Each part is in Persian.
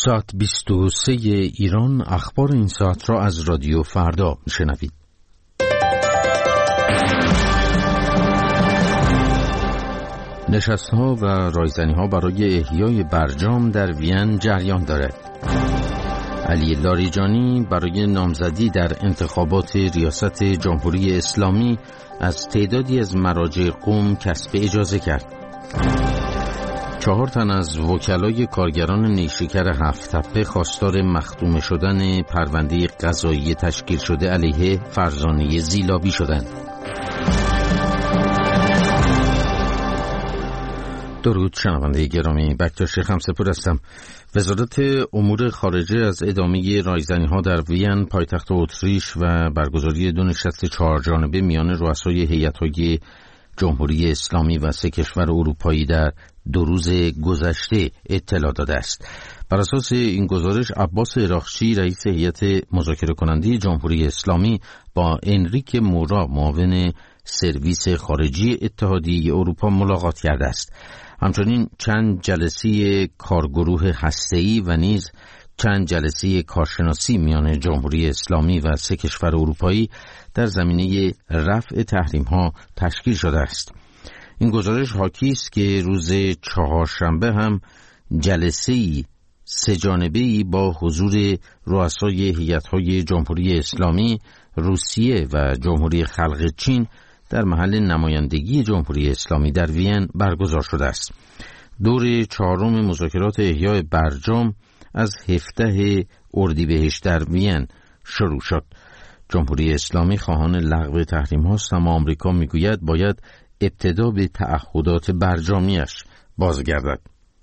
ساعت 23 ایران اخبار این ساعت را از رادیو فردا شنوید. نشست‌ها و رایزنی‌ها برای احیای برجام در وین جریان دارد. علی لاریجانی برای نامزدی در انتخابات ریاست جمهوری اسلامی از تعدادی از مراجع قم کسب اجازه کرد. 4 تن از وکلای کارگران نیشکر هفت‌تپه خواستار مختوم شدن پرونده قضایی تشکیل شده علیه فرزانه زیلابی شدند. درود شنونده گرامی، بکتاش خمسپور هستم. وزارت امور خارجه از ادامه رایزنی‌ها در وین پایتخت اتریش و برگزاری 2 نشست 4 جانبه میان رؤسای هیئت‌های جمهوری اسلامی و 3 کشور اروپایی در 2 روز گذشته اطلاع داده است. بر اساس این گزارش عباس اراغچی رئیس هیئت مذاکره کننده جمهوری اسلامی با انریک مورا معاون سرویس خارجی اتحادیه اروپا ملاقات کرده است. همچنین چند جلسه کارگروه هسته‌ای و نیز چند جلسه کارشناسی میان جمهوری اسلامی و 3 کشور اروپایی در زمینه رفع تحریم‌ها تشکیل شده است. این گزارش حاکی است که روز چهارشنبه هم جلسه‌ای 3 جانبه‌ای با حضور رؤسای هیئت‌های جمهوری اسلامی، روسیه و جمهوری خلق چین در محل نمایندگی جمهوری اسلامی در وین برگزار شده است. دور 4 مذاکرات احیای برجام از 17 اردیبهشت در وین شروع شد. جمهوری اسلامی خواهان لغو تحریم هاست، اما آمریکا میگوید باید ابتدا به تعهدات برجامیش بازگردد.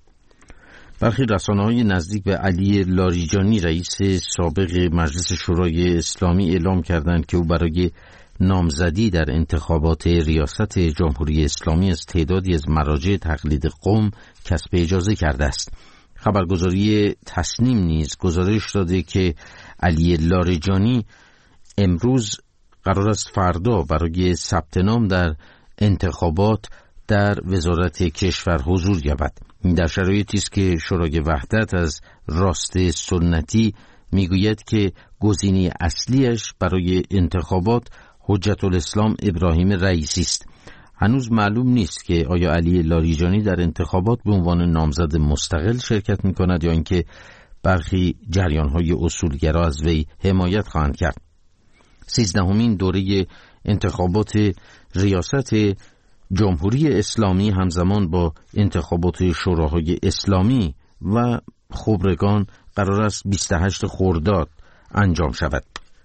برخی رسانه‌های نزدیک به علی لاریجانی رئیس سابق مجلس شورای اسلامی اعلام کردند که او برای نامزدی در انتخابات ریاست جمهوری اسلامی از تعدادی از مراجع تقلید قم کسب اجازه کرده است. خبرگزاری تصنیم نیز گزارش داده که علی لاریجانی امروز قرار است فردا برای ثبت نام در انتخابات در وزارت کشور حضور یابد. در شرایطی است که شورای وحدت از راست سنتی میگوید که گزینه اصلیش برای انتخابات حجت الاسلام ابراهیم رئیسی است. هنوز معلوم نیست که آیا علی لاریجانی در انتخابات به عنوان نامزد مستقل شرکت می‌کند یا اینکه برخی جریان‌های اصولگرا از وی حمایت خواهند کرد. 13مین دوره انتخابات ریاست جمهوری اسلامی همزمان با انتخابات شوراهای اسلامی و خبرگان قرار است 28 خرداد انجام شود.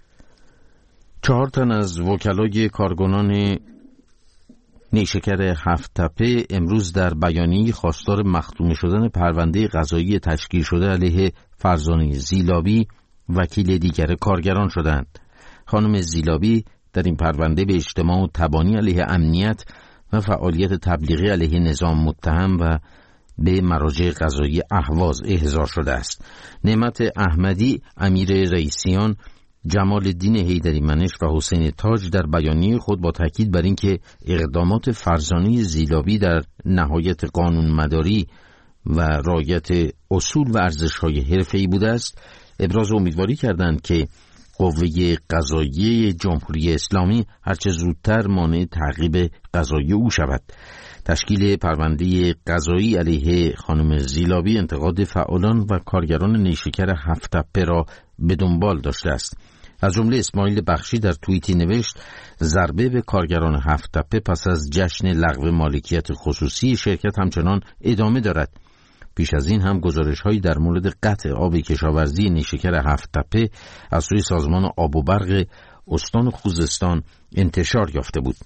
4 تن از وکلای کارگران نیشکر هفت‌تپه امروز در بیانیه‌ای خواستار مختوم شدن پرونده قضایی تشکیل شده علیه فرزانه زیلابی وکیل دیگر کارگران شدند. خانم زیلابی در این پرونده به اجتماع و تبانی علیه امنیت و فعالیت تبلیغی علیه نظام متهم و به مراجع قضایی اهواز احضار شده است. نعمت احمدی امیر رئیسیان، جمال الدین حیدری منش و حسین تاج در بیانیه خود با تاکید بر اینکه اقدامات فرزانه زیلابی در نهایت قانون مداری و رعایت اصول و ارزش‌های حرفه‌ای بوده است، ابراز امیدواری کردند که قوه قضاییه جمهوری اسلامی هرچه زودتر مانع تعقیب قضایی او شود. تشکیل پرونده قضایی علیه خانم زیلابی انتقاد فعالان و کارگران نیشکر هفت‌تپه را به دنبال داشته است. از جمله اسماعیل بخشی در توییتی نوشت: ضربه به کارگران هفت‌تپه پس از جشن لغو مالکیت خصوصی شرکت همچنان ادامه دارد. پیش از این هم گزارش‌هایی در مورد قطع آب کشاورزی نیشکر هفت‌تپه از سوی سازمان آب و برق استان خوزستان انتشار یافته بود.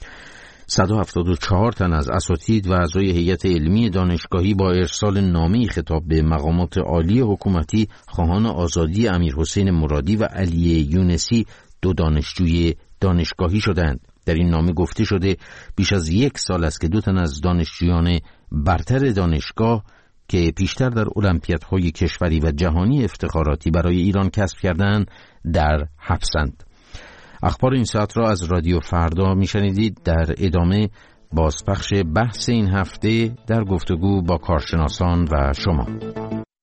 174 تن از اساتید و اعضای هیئت علمی دانشگاهی با ارسال نامه‌ای خطاب به مقامات عالی حکومتی خواهان آزادی امیرحسین مرادی و علی یونسی 2 دانشجوی دانشگاهی شدند. در این نامه گفته شده بیش از 1 سال است که 2 تن از دانشجویان برتر دانشگاه که پیشتر در المپیادهای کشوری و جهانی افتخاراتی برای ایران کسب کردند در حبسند. اخبار این ساعت را از رادیو فردا میشنیدید. در ادامه بازپخش بحث این هفته در گفتگو با کارشناسان و شما.